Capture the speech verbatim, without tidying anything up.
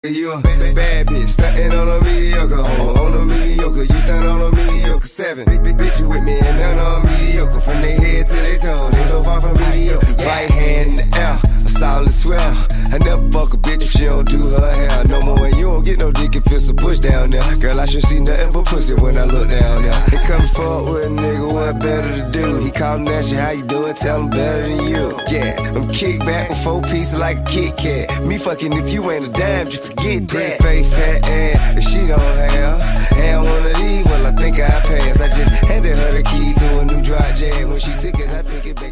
You a bad, bad bitch, stuntin' on a mediocre. On, on a mediocre, you stunt on a mediocre. Seven, big, big bitch, you with me and none on mediocre. From their head to their toe, they so far from mediocre. Right hand in the air, a solid swell. I never fuck a bitch if she don't do her hair no more. And you don't get no dick if it's a push down there. Girl, I should see nothing but pussy when I look down there. They come forward with a nigga, what better to do? He callin' at you, how you doing? Tell him better than you. Yeah, I'm kick back with four pieces like a Kit Kat. Me fucking if you ain't a dime, just forget that. Pretty face, fat ass, if she don't have. And one of these, well, I think I passed. I just handed her the key to a new dry jam. When she took it, I took it back.